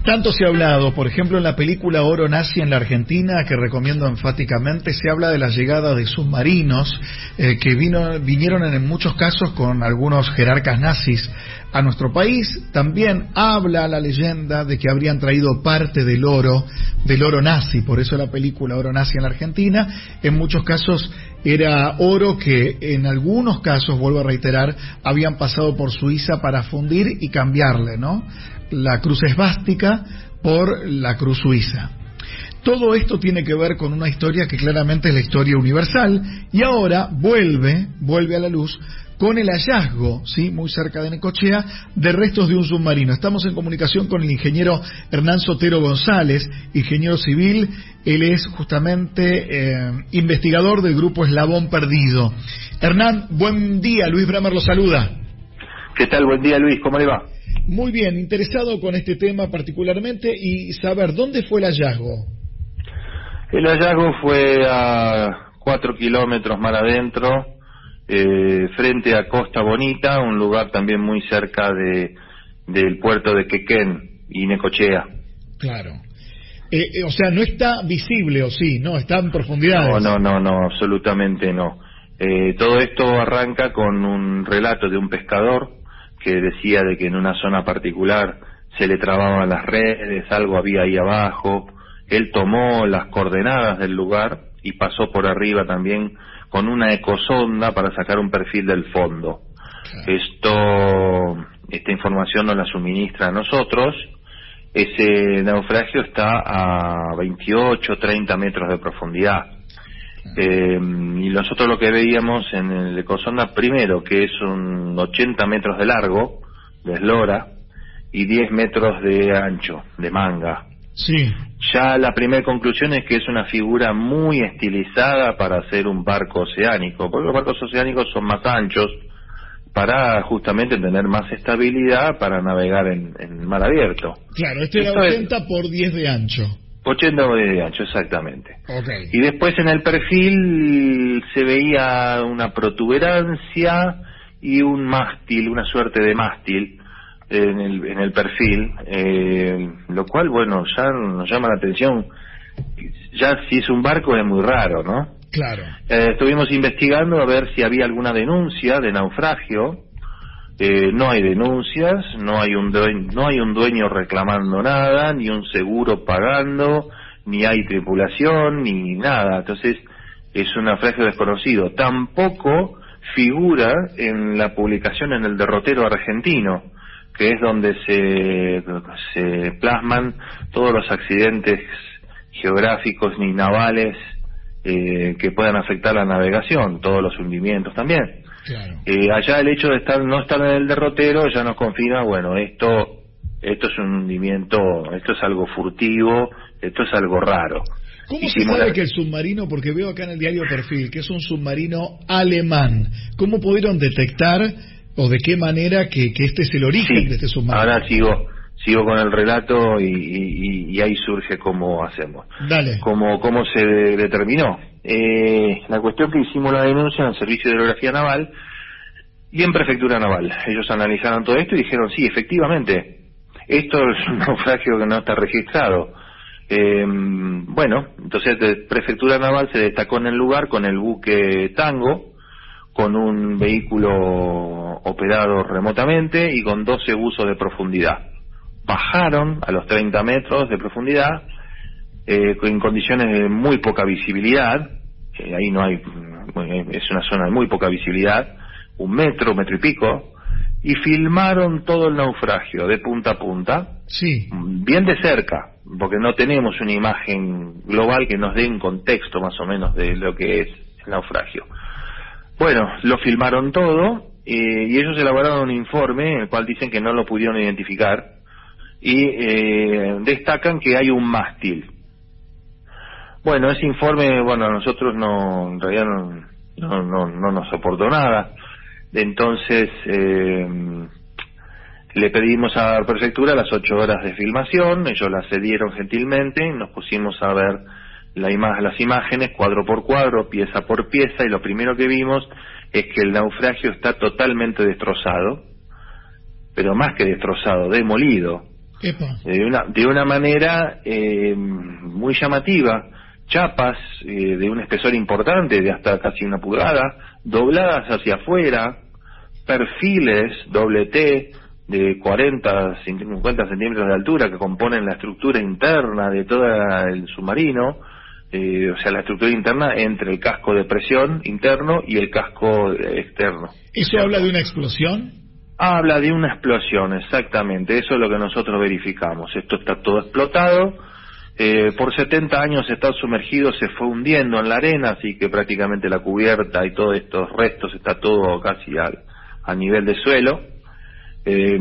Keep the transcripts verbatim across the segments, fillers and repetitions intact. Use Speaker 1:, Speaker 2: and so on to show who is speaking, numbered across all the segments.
Speaker 1: Tanto se ha hablado, por ejemplo, en la película Oro Nazi en la Argentina, que recomiendo enfáticamente, se habla de la llegada de submarinos eh, que vino, vinieron en muchos casos con algunos jerarcas nazis a nuestro país. También habla la leyenda de que habrían traído parte del oro, del oro nazi, por eso la película Oro Nazi en la Argentina. En muchos casos era oro que en algunos casos, vuelvo a reiterar, habían pasado por Suiza para fundir y cambiarle, ¿no?, la cruz esvástica por la cruz suiza. Todo esto tiene que ver con una historia que claramente es la historia universal, y ahora vuelve, vuelve a la luz con el hallazgo, sí, muy cerca de Necochea, de restos de un submarino. Estamos en comunicación con el ingeniero Hernán Sotero González, ingeniero civil. Él es justamente eh, investigador del grupo Eslabón Perdido. Hernán, buen día, Luis Bramer lo saluda.
Speaker 2: ¿Qué tal? Buen día, Luis, ¿cómo le va?
Speaker 1: Muy bien, interesado con este tema particularmente y saber dónde fue el hallazgo.
Speaker 2: El hallazgo fue a cuatro kilómetros mar adentro, eh, frente a Costa Bonita, un lugar también muy cerca de del puerto de Quequén y Necochea.
Speaker 1: Claro. Eh, eh, o sea, no está visible, ¿o sí? No, está en profundidades.
Speaker 2: No, no, no, no, absolutamente no. Eh, todo esto arranca con un relato de un pescador que decía de que en una zona particular se le trababan las redes, algo había ahí abajo. Él tomó las coordenadas del lugar y pasó por arriba también con una ecosonda para sacar un perfil del fondo. Claro. Esto, esta información nos la suministra a nosotros. Ese naufragio está a veintiocho, treinta metros de profundidad. Eh, y nosotros lo que veíamos en el ecosonda, primero, que es un ochenta metros de largo, de eslora, y diez metros de ancho, de manga.
Speaker 1: Sí.
Speaker 2: Ya la primera conclusión es que es una figura muy estilizada para hacer un barco oceánico, porque los barcos oceánicos son más anchos, para justamente tener más estabilidad para navegar en, en mar abierto.
Speaker 1: Claro, este era ochenta es... por diez de ancho.
Speaker 2: ochenta de ancho, exactamente.
Speaker 1: Okay.
Speaker 2: Y después en el perfil se veía una protuberancia y un mástil, una suerte de mástil en el, en el perfil, eh, lo cual, bueno, ya nos llama la atención. Ya si es un barco es muy raro, ¿no?
Speaker 1: Claro.
Speaker 2: Eh, estuvimos investigando a ver si había alguna denuncia de naufragio. Eh, no hay denuncias, no hay un dueño, no hay un dueño reclamando nada, ni un seguro pagando, ni hay tripulación, ni nada. Entonces es un naufragio desconocido. Tampoco figura en la publicación en el derrotero argentino, que es donde se, se plasman todos los accidentes geográficos ni navales eh, que puedan afectar la navegación, todos los hundimientos también.
Speaker 1: Claro.
Speaker 2: Eh, allá el hecho de estar no estar en el derrotero ya nos confirma, bueno, esto esto es un hundimiento, esto es algo furtivo, esto es algo raro.
Speaker 1: ¿Cómo se sabe la... que el submarino, porque veo acá en el diario Perfil, que es un submarino alemán, cómo pudieron detectar o de qué manera que, que este es el origen
Speaker 2: sí,
Speaker 1: de este submarino?
Speaker 2: Ahora sigo sigo con el relato y, y, y ahí surge cómo hacemos.
Speaker 1: Dale.
Speaker 2: Cómo, cómo se determinó. Eh, la cuestión que hicimos la denuncia en el Servicio de Hidrografía Naval y en Prefectura Naval. Ellos analizaron todo esto y dijeron, sí, efectivamente, esto es un naufragio que no está registrado. Eh, bueno, entonces de Prefectura Naval se destacó en el lugar con el buque Tango, con un vehículo operado remotamente y con doce buzos de profundidad. Bajaron a los treinta metros de profundidad, eh, en condiciones de muy poca visibilidad, eh, ahí no hay, es una zona de muy poca visibilidad, un metro, metro y pico, y filmaron todo el naufragio de punta a punta,
Speaker 1: sí,
Speaker 2: bien de cerca, porque no tenemos una imagen global que nos dé un contexto más o menos de lo que es el naufragio. Bueno, lo filmaron todo, eh, y ellos elaboraron un informe en el cual dicen que no lo pudieron identificar, y eh, destacan que hay un mástil. Bueno, ese informe, bueno, a nosotros no, en realidad no, no, no, no nos soportó nada. Entonces eh, le pedimos a la prefectura las ocho horas de filmación, ellos las cedieron gentilmente, nos pusimos a ver la ima- las imágenes cuadro por cuadro, pieza por pieza, y lo primero que vimos es que el naufragio está totalmente destrozado, pero más que destrozado, demolido.
Speaker 1: Epa.
Speaker 2: de una, de una manera eh, muy llamativa, chapas eh, de un espesor importante, de hasta casi una pulgada, dobladas hacia afuera, perfiles doble T de cuarenta, cincuenta centímetros de altura que componen la estructura interna de todo el submarino, eh, o sea, la estructura interna entre el casco de presión interno y el casco externo.
Speaker 1: ¿Eso habla de una explosión?
Speaker 2: Habla de una explosión, exactamente, eso es lo que nosotros verificamos. Esto está todo explotado, eh, por setenta años está sumergido, se fue hundiendo en la arena, así que prácticamente la cubierta y todos estos restos está todo casi al, a nivel de suelo. Eh,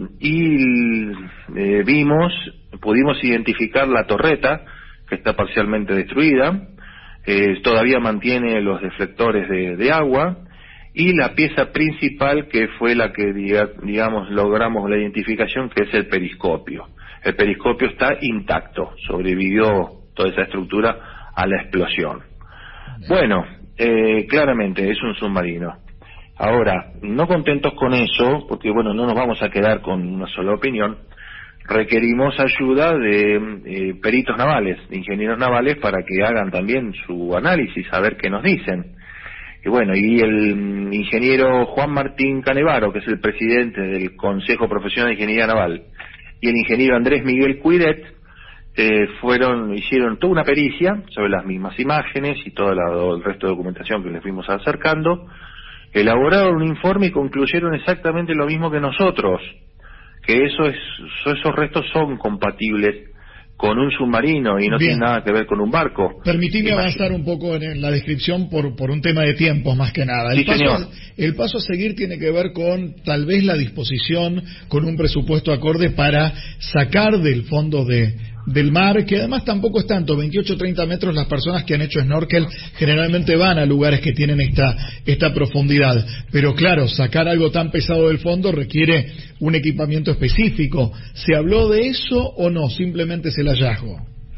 Speaker 2: y eh, vimos, pudimos identificar la torreta, que está parcialmente destruida, eh, todavía mantiene los deflectores de, de agua, y la pieza principal que fue la que diga, digamos logramos la identificación, que es el periscopio. El periscopio está intacto, sobrevivió toda esa estructura a la explosión. Bueno, eh, claramente es un submarino. Ahora, no contentos con eso, porque bueno, no nos vamos a quedar con una sola opinión, requerimos ayuda de eh, peritos navales, de ingenieros navales, para que hagan también su análisis, a ver qué nos dicen. Y bueno, y el ingeniero Juan Martín Canevaro, que es el presidente del Consejo Profesional de Ingeniería Naval, y el ingeniero Andrés Miguel Cuidet, eh, fueron, hicieron toda una pericia sobre las mismas imágenes y todo la, el resto de documentación que les fuimos acercando, elaboraron un informe y concluyeron exactamente lo mismo que nosotros, que eso es, esos restos son compatibles con un submarino y no
Speaker 1: Bien.
Speaker 2: tiene nada que ver con un barco.
Speaker 1: Permitime avanzar un poco en la descripción por, por un tema de tiempos más que nada. El,
Speaker 2: Sí,
Speaker 1: paso,
Speaker 2: señor.
Speaker 1: el paso a seguir tiene que ver con tal vez la disposición con un presupuesto acorde para sacar del fondo de del mar, que además tampoco es tanto, veintiocho a treinta metros. Las personas que han hecho snorkel generalmente van a lugares que tienen esta esta profundidad, pero claro, sacar algo tan pesado del fondo requiere un equipamiento específico. ¿Se habló de eso o no? Simplemente es el hallazgo.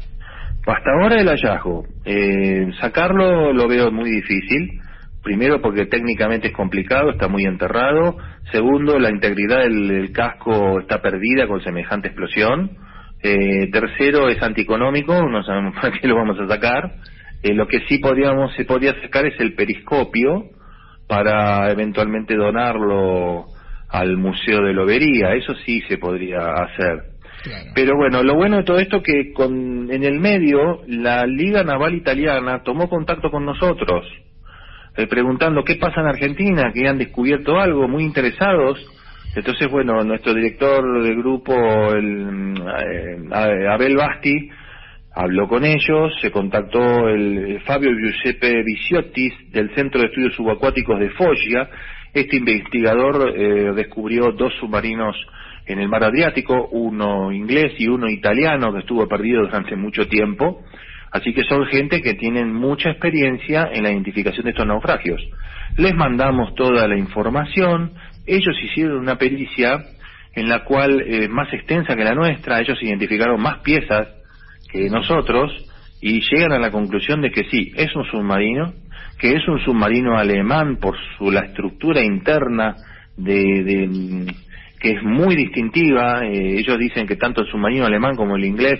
Speaker 2: Hasta ahora el hallazgo. Eh, sacarlo lo veo muy difícil. Primero porque técnicamente es complicado, está muy enterrado. Segundo, la integridad del, del casco está perdida con semejante explosión. Eh, tercero, es antieconómico, no sabemos para qué lo vamos a sacar. Eh, lo que sí podríamos, se podría sacar es el periscopio para eventualmente donarlo al Museo de Lobería, eso sí se podría hacer.
Speaker 1: Claro.
Speaker 2: Pero bueno, lo bueno de todo esto que con, en el medio la Liga Naval Italiana tomó contacto con nosotros, eh, preguntando qué pasa en Argentina, que han descubierto algo, muy interesados. Entonces, bueno, nuestro director del grupo, el, eh, Abel Basti, habló con ellos, se contactó el, el Fabio Giuseppe Viciotis del Centro de Estudios Subacuáticos de Foggia. Este investigador eh, descubrió dos submarinos en el mar Adriático, uno inglés y uno italiano que estuvo perdido durante mucho tiempo. Así que son gente que tienen mucha experiencia en la identificación de estos naufragios. Les mandamos toda la información. Ellos hicieron una pericia en la cual, eh, más extensa que la nuestra, ellos identificaron más piezas que nosotros y llegan a la conclusión de que sí, es un submarino, que es un submarino alemán por su la estructura interna de, de que es muy distintiva. Eh, ellos dicen que tanto el submarino alemán como el inglés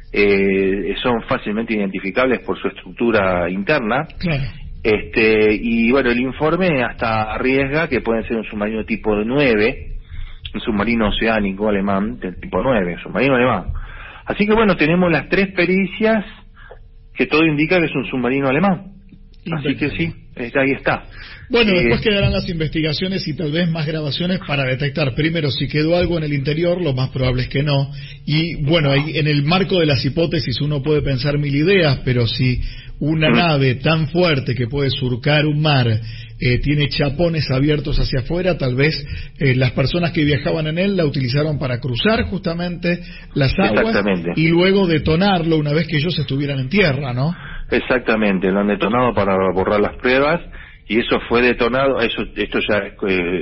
Speaker 2: eh, son fácilmente identificables por su estructura interna.
Speaker 1: Claro.
Speaker 2: Este, y bueno, el informe hasta arriesga que pueden ser un submarino tipo nueve, un submarino oceánico alemán del tipo nueve, submarino alemán. Así que bueno, tenemos las tres pericias que todo indica que es un submarino alemán. Así que sí, ahí está.
Speaker 1: Bueno,
Speaker 2: eh,
Speaker 1: después quedarán las investigaciones y tal vez más grabaciones para detectar primero si quedó algo en el interior, lo más probable es que no. Y bueno, ahí, en el marco de las hipótesis uno puede pensar mil ideas, pero si una
Speaker 2: ¿Mm?
Speaker 1: nave tan fuerte que puede surcar un mar eh, tiene chapones abiertos hacia afuera, tal vez eh, las personas que viajaban en él la utilizaron para cruzar justamente las aguas y luego detonarlo una vez que ellos estuvieran en tierra, ¿no?
Speaker 2: Exactamente, lo han detonado para borrar las pruebas y eso fue detonado, eso esto ya es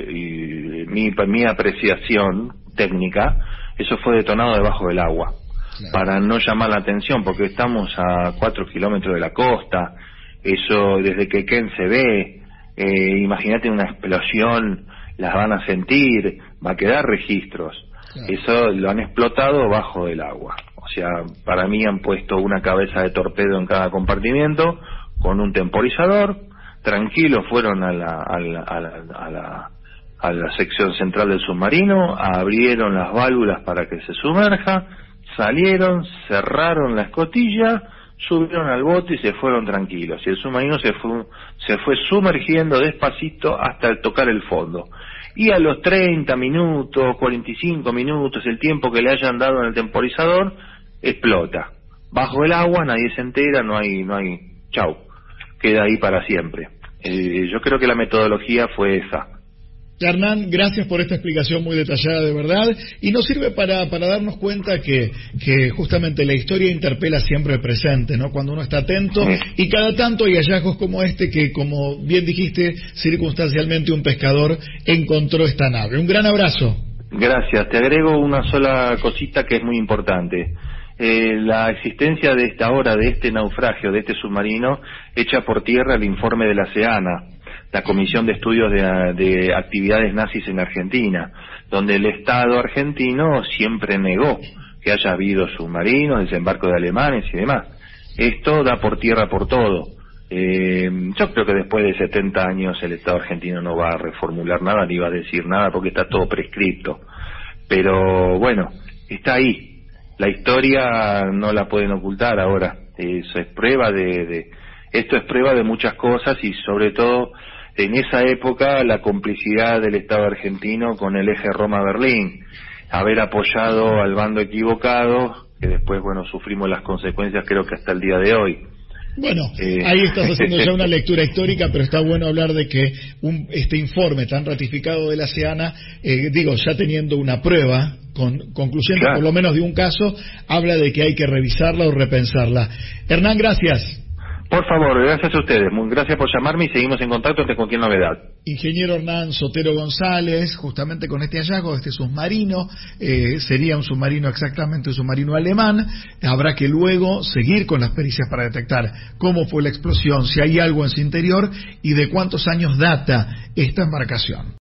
Speaker 2: eh, mi, mi apreciación técnica, eso fue detonado debajo del agua. Claro. Para no llamar la atención, porque estamos a cuatro kilómetros de la costa, eso desde que Ken se ve, eh, imagínate una explosión, las van a sentir, va a quedar registros. Claro. Eso lo han explotado bajo el agua. O sea, para mí han puesto una cabeza de torpedo en cada compartimiento con un temporizador. Tranquilos fueron a la, a la, a la, a la, a la sección central del submarino, abrieron las válvulas para que se sumerja, salieron, cerraron la escotilla, subieron al bote y se fueron tranquilos. Y el submarino se fue, se fue sumergiendo despacito hasta tocar el fondo. Y a los treinta minutos, cuarenta y cinco minutos, el tiempo que le hayan dado en el temporizador, explota. Bajo el agua nadie se entera, no hay, no hay, chau, queda ahí para siempre. Eh, yo creo que la metodología fue esa.
Speaker 1: Hernán, gracias por esta explicación muy detallada, de verdad, y nos sirve para, para darnos cuenta que, que justamente la historia interpela siempre el presente, ¿no? Cuando uno está atento, y cada tanto hay hallazgos como este que, como bien dijiste, circunstancialmente un pescador encontró esta nave. Un gran abrazo.
Speaker 2: Gracias. Te agrego una sola cosita que es muy importante. Eh, la existencia de esta hora, de este naufragio, de este submarino, echa por tierra el informe de la SEANA, la Comisión de Estudios de, de Actividades Nazis en Argentina, donde el Estado argentino siempre negó que haya habido submarinos, desembarco de alemanes y demás. Esto da por tierra por todo. Eh, yo creo que después de setenta años el Estado argentino no va a reformular nada ni va a decir nada porque está todo prescripto. Pero bueno, está ahí. La historia no la pueden ocultar ahora. Eso es prueba de, de esto es prueba de muchas cosas y sobre todo en esa época la complicidad del Estado argentino con el eje Roma-Berlín, haber apoyado al bando equivocado, que después, bueno, sufrimos las consecuencias creo que hasta el día de hoy.
Speaker 1: Bueno, eh... ahí estás haciendo ya una lectura histórica, pero está bueno hablar de que un, este informe tan ratificado de la SEANA, eh, digo, ya teniendo una prueba con concluyente, claro, por lo menos de un caso, habla de que hay que revisarla o repensarla. Hernán, gracias.
Speaker 2: Por favor, gracias a ustedes. Gracias por llamarme y seguimos en contacto con cualquier novedad.
Speaker 1: Ingeniero Hernán Sotero González, justamente con este hallazgo de este submarino, eh, sería un submarino exactamente un submarino alemán. Habrá que luego seguir con las pericias para detectar cómo fue la explosión, si hay algo en su interior y de cuántos años data esta embarcación.